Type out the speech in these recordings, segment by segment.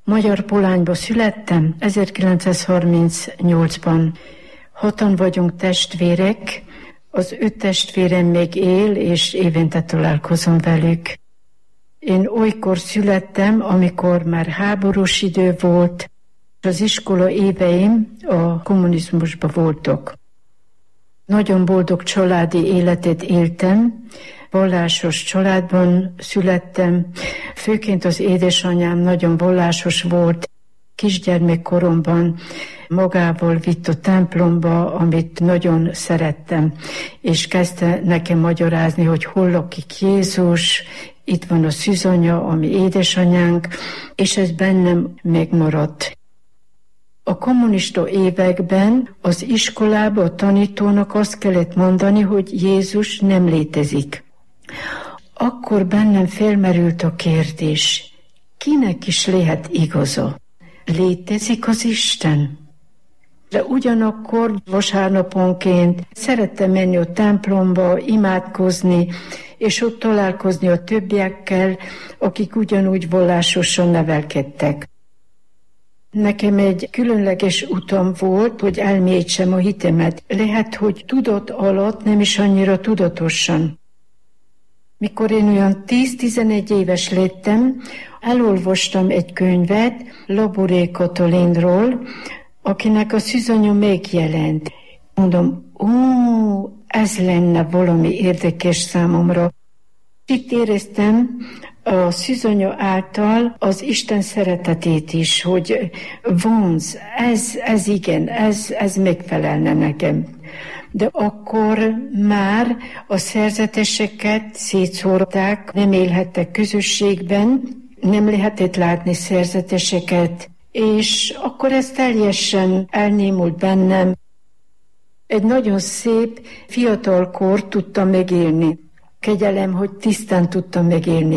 Magyar Polányba születtem 1938-ban. 6-an vagyunk testvérek, az 5 testvérem még él, és évente találkozom velük. Én olykor születtem, amikor már háborús idő volt, az iskola éveim a kommunizmusban voltak. Nagyon boldog családi életet éltem, vallásos családban születtem, főként az édesanyám nagyon vallásos volt, kisgyermekkoromban magával vitt a templomba, amit nagyon szerettem, és kezdte nekem magyarázni, hogy hol lakik Jézus, itt van a szűzanya, ami édesanyánk, és ez bennem megmaradt. A kommunista években az iskolában a tanítónak azt kellett mondani, hogy Jézus nem létezik. Akkor bennem felmerült a kérdés, kinek is lehet igaza? Létezik az Isten? De ugyanakkor vasárnaponként szerettem menni a templomba, imádkozni, és ott találkozni a többiekkel, akik ugyanúgy vallásosan nevelkedtek. Nekem egy különleges utam volt, hogy elmélyítsem a hitemet. Lehet, hogy tudat alatt, nem is annyira tudatosan. Mikor én olyan 10-11 éves lettem, elolvastam egy könyvet Labouré Katalinról, akinek a szűzanya megjelent. Mondom, ez lenne valami érdekes számomra. Itt éreztem a szűzanya által az Isten szeretetét is, hogy vonz, ez igen, ez megfelelne nekem. De akkor már a szerzeteseket szétszórták, nem élhettek közösségben, nem lehetett látni szerzeteseket, és akkor ez teljesen elnémult bennem. Egy nagyon szép fiatalkor tudtam megélni. Kegyelem, hogy tisztán tudtam megélni.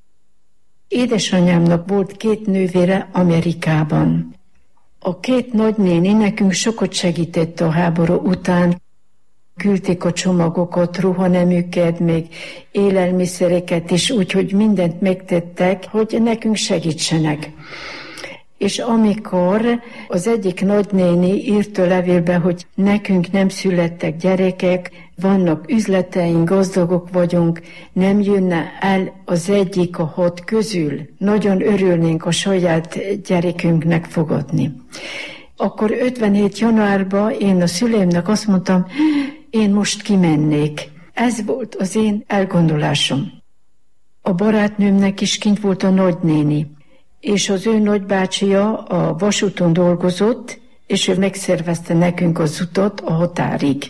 Édesanyámnak volt 2 nővére Amerikában. A 2 nagynéni nekünk sokat segített a háború után. Küldték a csomagokat, ruhanemüket, még élelmiszereket is, úgyhogy mindent megtettek, hogy nekünk segítsenek. És amikor az egyik nagynéni írt a levélbe, hogy nekünk nem születtek gyerekek, vannak üzleteink, gazdagok vagyunk, nem jönne el az egyik a 6 közül, nagyon örülnénk a saját gyerekünknek fogadni. Akkor 57. januárban én a szüleimnek azt mondtam, én most kimennék. Ez volt az én elgondolásom. A barátnőmnek is kint volt a nagynéni, és az ő nagybácsia a vasúton dolgozott, és ő megszervezte nekünk az utat a határig.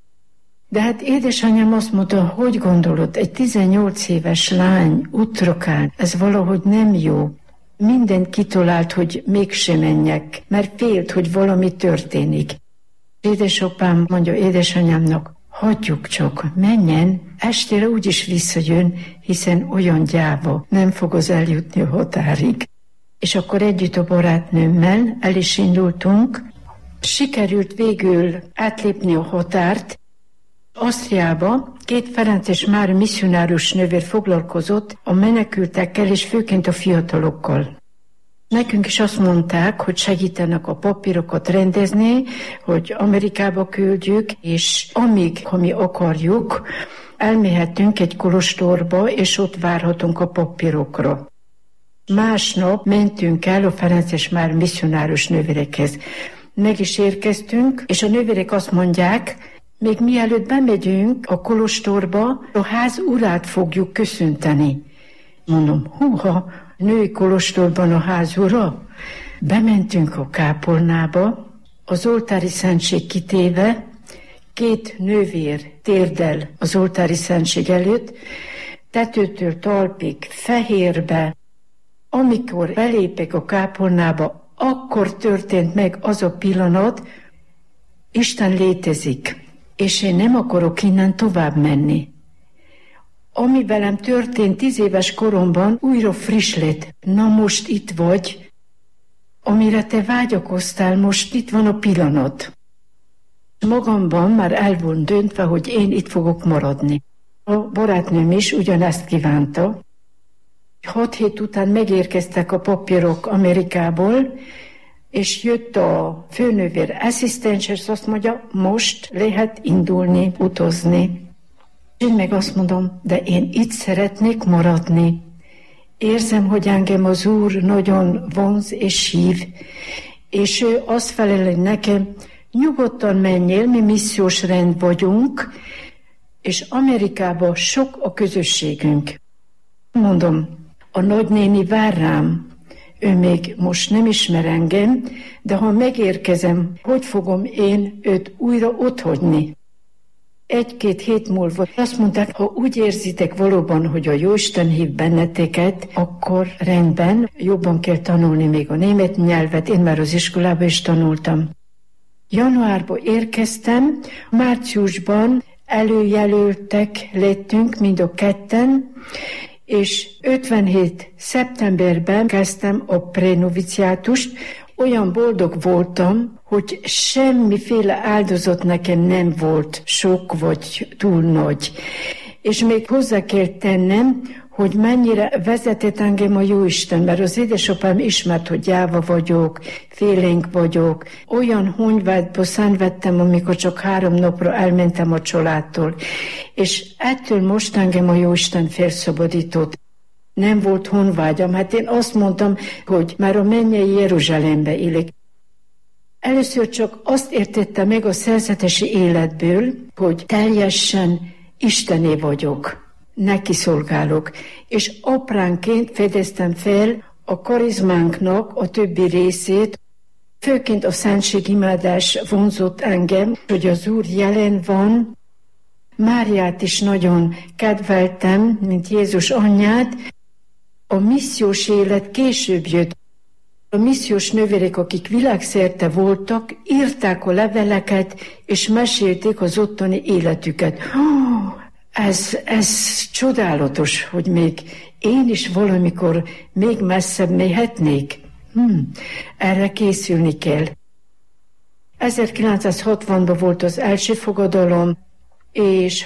De hát édesanyám azt mondta, hogy gondolod, egy 18 éves lány útra kell, ez valahogy nem jó. Mindent kitalált, hogy mégsem menjek, mert félt, hogy valami történik. Édesapám mondja édesanyámnak, hagyjuk csak, menjen, estére úgyis visszajön, hiszen olyan gyáva, nem fog az eljutni a határig. És akkor együtt a barátnőmmel el is indultunk. Sikerült végül átlépni a határt. Ausztriába 2 Ferences Mária misszionárius nővér foglalkozott a menekültekkel és főként a fiatalokkal. Nekünk is azt mondták, hogy segítenek a papírokat rendezni, hogy Amerikába küldjük, és amíg, ha mi akarjuk, elmehetünk egy kolostorba, és ott várhatunk a papírokra. Másnap mentünk el a Ferences Mária misszionárius nővérekhez. Meg is érkeztünk, és a nővérek azt mondják, még mielőtt bemegyünk a kolostorba, a ház urát fogjuk köszönteni. Mondom, húha, női kolostorban a ház ura? Bementünk a kápolnába, az oltári szentség kitéve, 2 nővér térdel az oltári szentség előtt, tetőtől talpig, fehérbe. Amikor belépek a kápolnába, akkor történt meg az a pillanat, Isten létezik, és én nem akarok innen tovább menni. Ami velem történt 10 éves koromban, újra friss lett. Na most itt vagy, amire te vágyakoztál, most itt van a pillanat. Magamban már el volt döntve, hogy én itt fogok maradni. A barátnőm is ugyanezt kívánta. 6 hét után megérkeztek a papírok Amerikából, és jött a főnővér asszisztens, és azt mondja, most lehet indulni, utazni. Én meg azt mondom, de én itt szeretnék maradni. Érzem, hogy engem az Úr nagyon vonz és hív, és ő azt feleli nekem, nyugodtan menjél, mi missziós rend vagyunk, és Amerikában sok a közösségünk. Mondom, a nagynéni vár rám, ő még most nem ismer engem, de ha megérkezem, hogy fogom én őt újra otthagyni? 1-2 hét múlva azt mondták, ha úgy érzitek valóban, hogy a Jóisten hív benneteket, akkor rendben, jobban kell tanulni még a német nyelvet, én már az iskolában is tanultam. Januárban érkeztem, márciusban előjelöltek lettünk mind a ketten, és 57. szeptemberben kezdtem a prenoviciátust. Olyan boldog voltam, hogy semmiféle áldozat nekem nem volt sok vagy túl nagy. És még hozzá kell tennem, hogy mennyire vezetett engem a Jóisten, mert az édesapám ismert, hogy gyáva vagyok, félénk vagyok. Olyan honvágyba szenvedtem, amikor csak 3 napra elmentem a családtól. És ettől most engem a Jóisten felszabadított. Nem volt honvágyam, hát én azt mondtam, hogy már a mennyei Jeruzsálembe élek. Először csak azt értettem meg a szerzetesi életből, hogy teljesen Istené vagyok, neki szolgálok, és apránként fedeztem fel a karizmánknak a többi részét, főként a szentségimádás vonzott engem, hogy az Úr jelen van. Máriát is nagyon kedveltem, mint Jézus anyját. A missziós élet később jött. A missziós nővérek, akik világszerte voltak, írták a leveleket, és mesélték az ottani életüket. Ez csodálatos, hogy még én is valamikor még messzebb méhetnék. Erre készülni kell. 1960-ban volt az első fogadalom, és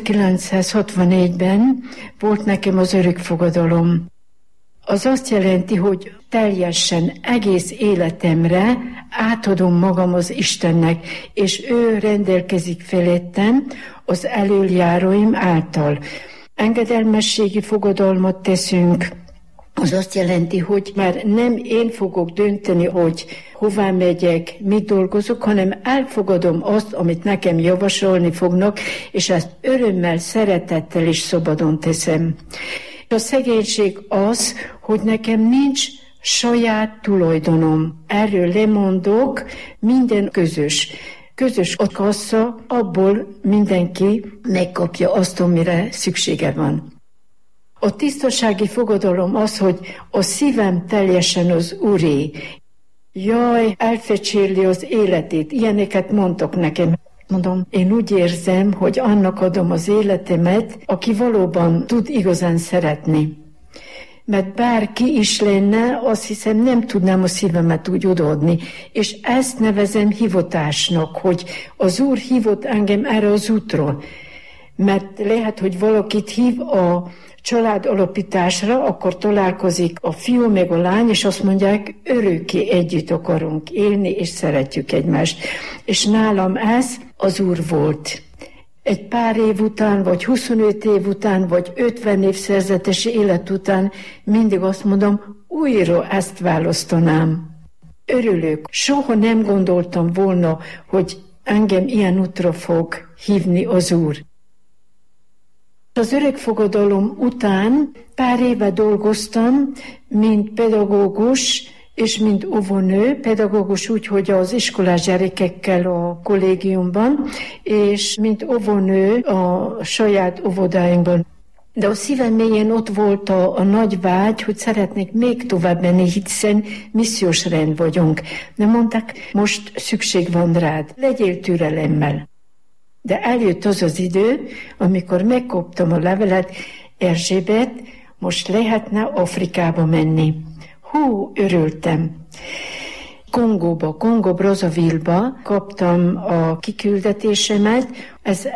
1964-ben volt nekem az örök fogadalom. Az azt jelenti, hogy teljesen egész életemre átadom magam az Istennek, és ő rendelkezik felettem az elöljáróim által. Engedelmességi fogadalmat teszünk. Az azt jelenti, hogy már nem én fogok dönteni, hogy hová megyek, mit dolgozok, hanem elfogadom azt, amit nekem javasolni fognak, és ezt örömmel, szeretettel és szabadon teszem. A szegénység az, hogy nekem nincs saját tulajdonom. Erről lemondok, minden közös. Közös a kassa, abból mindenki megkapja azt, amire szüksége van. A tisztasági fogadalom az, hogy a szívem teljesen az Úré. Jaj, elfecsérli az életét. Ilyeneket mondtok nekem. Mondom, én úgy érzem, hogy annak adom az életemet, aki valóban tud igazán szeretni. Mert bárki is lenne, azt hiszem, nem tudnám a szívemet úgy odaadni. És ezt nevezem hivatásnak, hogy az Úr hívott engem erre az útra. Mert lehet, hogy valakit hív a család alapításra, akkor találkozik a fiú meg a lány, és azt mondják, örökké együtt akarunk élni, és szeretjük egymást. És nálam ez az Úr volt. Egy pár év után, vagy 25 év után, vagy 50 év szerzetesi élet után mindig azt mondom, újra ezt választanám. Örülök. Soha nem gondoltam volna, hogy engem ilyen útra fog hívni az Úr. Az örökfogadalom után pár éve dolgoztam, mint pedagógus és mint óvónő, pedagógus úgy, hogy az iskolás gyerekekkel a kollégiumban, és mint óvónő a saját óvodáinkban. De a szívem mélyén ott volt a nagy vágy, hogy szeretnék még tovább menni, hiszen missziós rend vagyunk. De mondták, most szükség van rád, legyél türelemmel. De eljött az az idő, amikor megkaptam a levelet, Erzsébet, most lehetne Afrikába menni. Hú, örültem. Kongo-Brazzaville-ba kaptam a kiküldetésemet. Ez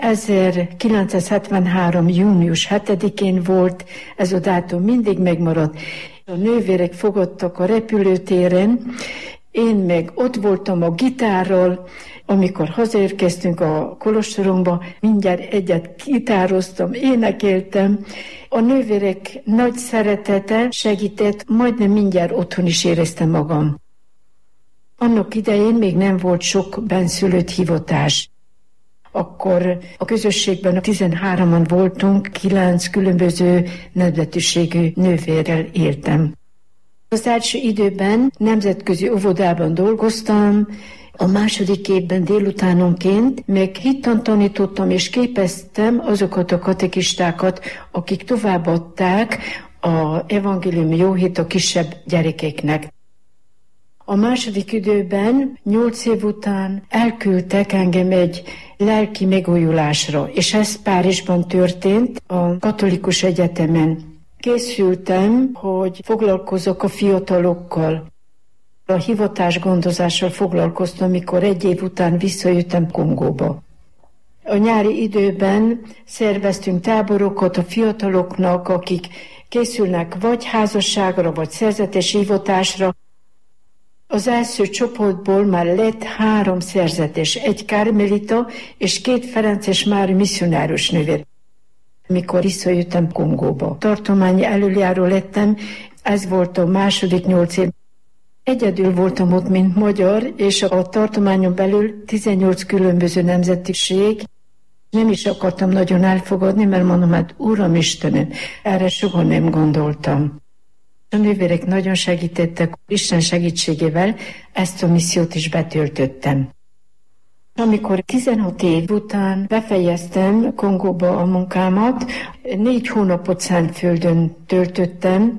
1973. június 7-én volt, ez a dátum mindig megmaradt. A nővérek fogadtak a repülőtéren, én meg ott voltam a gitárral. Amikor hazaérkeztünk a kolostorunkba, mindjárt egyet gitároztam, énekeltem. A nővérek nagy szeretete segített, majdnem mindjárt otthon is éreztem magam. Annak idején még nem volt sok benszülött hivatás. Akkor a közösségben 13-an voltunk, 9 különböző nemzetiségű nővérrel éltem. Az első időben nemzetközi óvodában dolgoztam, a második évben délutánonként meg hittan tanítottam és képeztem azokat a katekistákat, akik továbbadták az evangélium jó hit a kisebb gyerekeknek. A második időben, 8 év után elküldtek engem egy lelki megújulásra, és ez Párizsban történt, a Katolikus Egyetemen. Készültem, hogy foglalkozok a fiatalokkal. A hivatásgondozással foglalkoztam, mikor 1 év után visszajöttem Kongóba. A nyári időben szerveztünk táborokat a fiataloknak, akik készülnek vagy házasságra, vagy szerzetes hivatásra. Az első csoportból már lett 3 szerzetes, 1 karmelita és 2 ferences Mária misszionárius nővér. Mikor visszajöttem Kongóba. Tartományi előjáró lettem, ez volt a második 8 év. Egyedül voltam ott, mint magyar, és a tartományon belül 18 különböző nemzetiség. Nem is akartam nagyon elfogadni, mert mondom, hát Uram Istenem, erre soha nem gondoltam. A nővérek nagyon segítettek, Isten segítségével ezt a missziót is betöltöttem. Amikor 16 év után befejeztem Kongóba a munkámat, 4 hónapot Szentföldön töltöttem.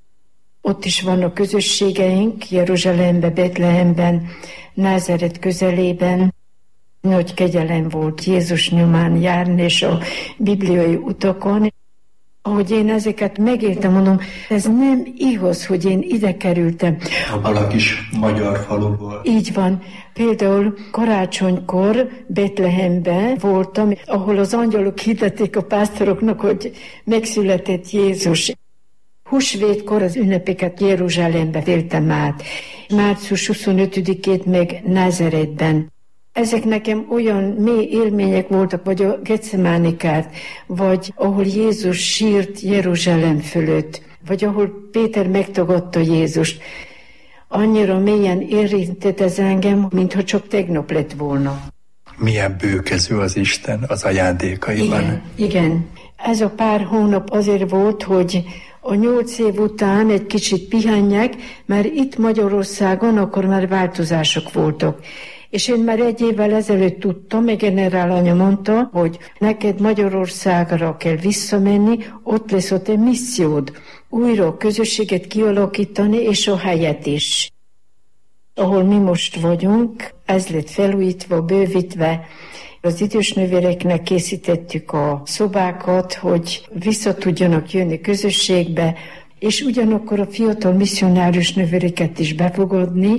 Ott is vannak közösségeink, Jeruzsálemben, Betlehemben, Názáret közelében. Nagy kegyelem volt Jézus nyomán járni és a bibliai utakon. Ahogy én ezeket megéltem, mondom, ez nem igaz, hogy én ide kerültem. Abban a kis magyar faluból. Így van. Például karácsonykor Betlehemben voltam, ahol az angyalok hirdették a pásztoroknak, hogy megszületett Jézus. Húsvétkor az ünnepeket Jeruzsálembe éltem át. Március 25-ét meg Názáretben. Ezek nekem olyan mély élmények voltak, vagy a Getsemánikát, vagy ahol Jézus sírt Jeruzsálem fölött, vagy ahol Péter megtagadta Jézust. Annyira mélyen érintett ez engem, mintha csak tegnap lett volna. Milyen bőkező az Isten az ajándékaiban. Igen. Ez a pár hónap azért volt, hogy a 8 év után egy kicsit pihenjek, mert itt Magyarországon akkor már változások voltak. És én már 1 évvel ezelőtt tudtam, meg generálanya mondta, hogy neked Magyarországra kell visszamenni, ott lesz ott egy missziód. Újra a közösséget kialakítani, és a helyet is. Ahol mi most vagyunk, ez lett felújítva, bővítve. Az idős nővéreknek készítettük a szobákat, hogy vissza tudjanak jönni közösségbe, és ugyanakkor a fiatal misszionárius nővéreket is befogadni.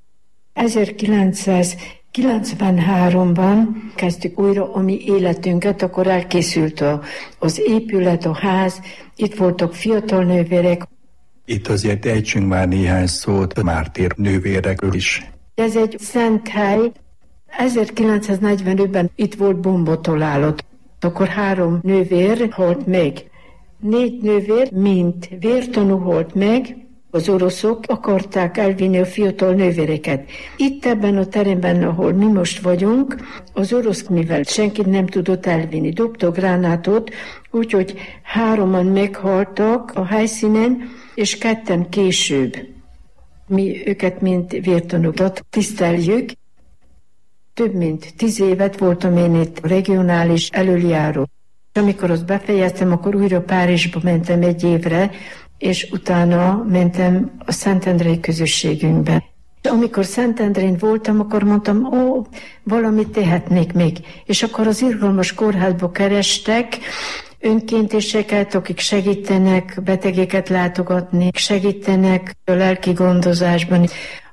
1993-ban kezdtük újra a mi életünket, akkor elkészült az épület, a ház, itt voltak fiatal nővérek. Itt azért ejtsünk már néhány szót mártír nővérekről is. Ez egy szent hely. 1945-ben itt volt bombatalálat. Akkor 3 nővér halt meg. 4 nővér, mint vértanú halt meg. Az oroszok akarták elvinni a fiatal nővéreket. Itt ebben a teremben, ahol mi most vagyunk, az orosz, mivel senkit nem tudott elvinni, dobta gránátot, úgyhogy 3-an meghaltak a helyszínen, és 2 később. Mi őket, mint vértanúkat tiszteljük. Több mint 10 évet voltam én itt regionális elöljáró. Amikor azt befejeztem, akkor újra Párizsba mentem 1 évre, és utána mentem a Szentendrei közösségünkbe. Amikor Szentendrén voltam, akkor mondtam, valamit tehetnék még. És akkor az irgalmas kórházba kerestek önkénteseket, akik segítenek betegeket látogatni, segítenek a lelki gondozásban.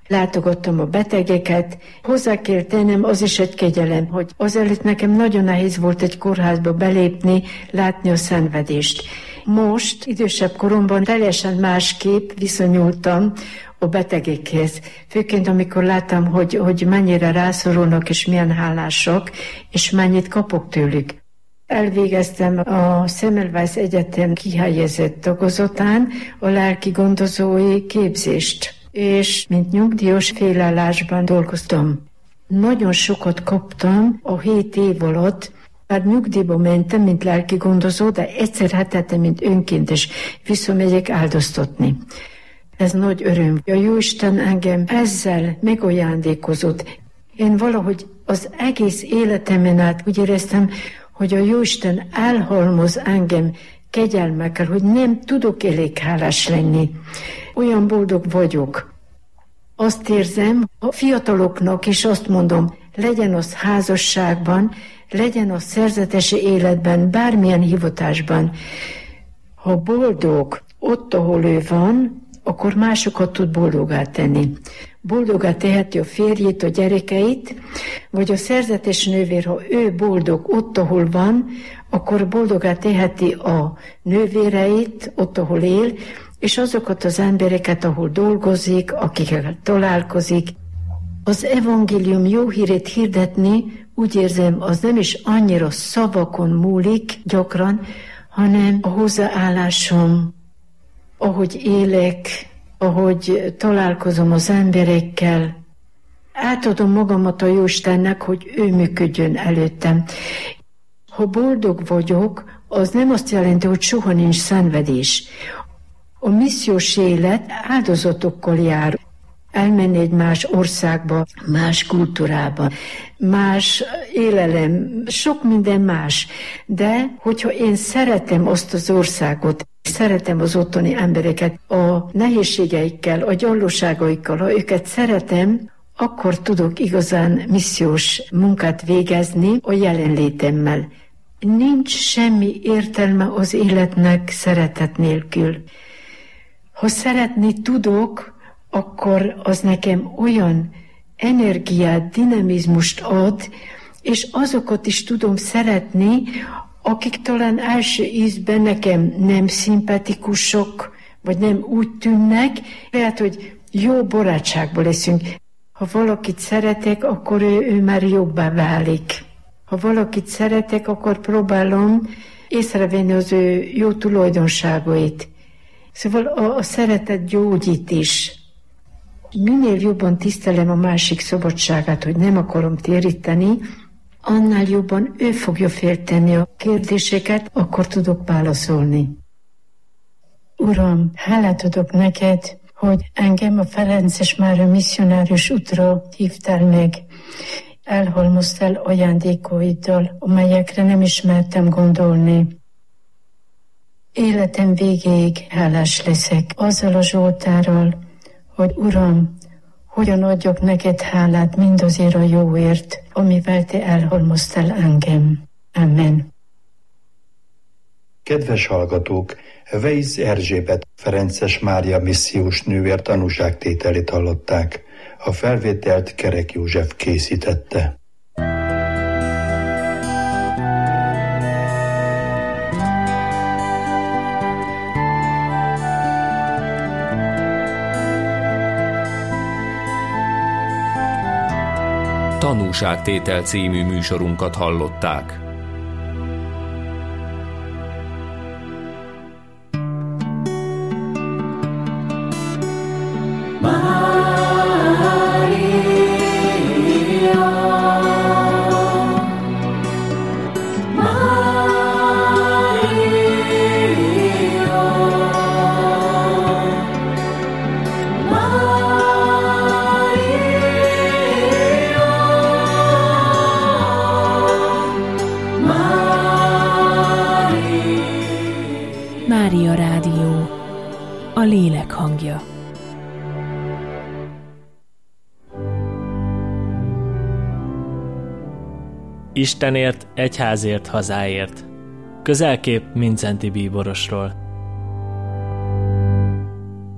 látogattam a betegeket. Hozzá kell tennem, az is egy kegyelem, hogy azelőtt nekem nagyon nehéz volt egy kórházba belépni, látni a szenvedést. Most, idősebb koromban teljesen másképp viszonyultam a betegekhez. Főként amikor láttam, hogy mennyire rászorulnak, és milyen hálásak, és mennyit kapok tőlük. Elvégeztem a Semmelweis Egyetem kihelyezett tagozatán a lelki gondozói képzést, és mint nyugdíjas félállásban dolgoztam. Nagyon sokat kaptam a 7 év alatt, már nyugdíjba mentem, mint lelki gondozó, de egyszer hetente, mint önkéntes visszamegyek áldoztatni. Ez nagy öröm. A Jóisten engem ezzel megajándékozott. Én valahogy az egész életemen át úgy éreztem, hogy a Jóisten elhalmoz engem kegyelmekkel, hogy nem tudok elég hálás lenni. Olyan boldog vagyok. Azt érzem, a fiataloknak is azt mondom, legyen az házasságban, legyen az szerzetesi életben, bármilyen hivatásban. Ha boldog ott, ahol ő van, akkor másokat tud boldogá tenni. Boldogá teheti a férjét, a gyerekeit, vagy a szerzetes nővér, ha ő boldog ott, ahol van, akkor boldogá teheti a nővéreit ott, ahol él, és azokat az embereket, ahol dolgozik, akikkel találkozik. Az evangélium jó hírét hirdetni, úgy érzem, az nem is annyira szavakon múlik gyakran, hanem a hozzáállásom, ahogy élek, ahogy találkozom az emberekkel. Átadom magamat a Jóistennek, hogy ő működjön előttem. Ha boldog vagyok, az nem azt jelenti, hogy soha nincs szenvedés. A missziós élet áldozatokkal jár. Elmenni egy más országba, más kultúrába, más élelem, sok minden más. De hogyha én szeretem azt az országot, szeretem az ottani embereket, a nehézségeikkel, a gyalloságaikkal, ha őket szeretem, akkor tudok igazán missziós munkát végezni a jelenlétemmel. Nincs semmi értelme az életnek szeretet nélkül. Ha szeretni tudok, akkor az nekem olyan energiát, dinamizmust ad, és azokat is tudom szeretni, akik talán első ízben nekem nem szimpatikusok, vagy nem úgy tűnnek, lehet, hogy jó barátságból leszünk. Ha valakit szeretek, akkor ő már jobbá válik. Ha valakit szeretek, akkor próbálom észrevenni az ő jó tulajdonságait. Szóval a szeretet gyógyít is. Minél jobban tisztelem a másik szabadságát, hogy nem akarom téríteni, annál jobban ő fogja féltenni a kérdéseket, akkor tudok válaszolni. Uram, hálát adok neked, hogy engem a Ferences Mária misszionárius útra hívtál meg. Elhalmoztál ajándékaiddal, amelyekre nem ismertem gondolni. Életem végéig hálás leszek azzal a Zsoltárral, hogy Uram, hogyan adjak neked hálát mindazért a jóért, amivel te elhalmoztál engem. Amen. Kedves hallgatók, Weisz Erzsébet Ferences Mária missziós nővér tanúságtételét hallották. A felvételt Kerek József készítette. Tanúságtétel című műsorunkat hallották. Mária Rádió, a lélek hangja. Istenért, egyházért, hazáért. Közelkép Mindszenty bíborosról.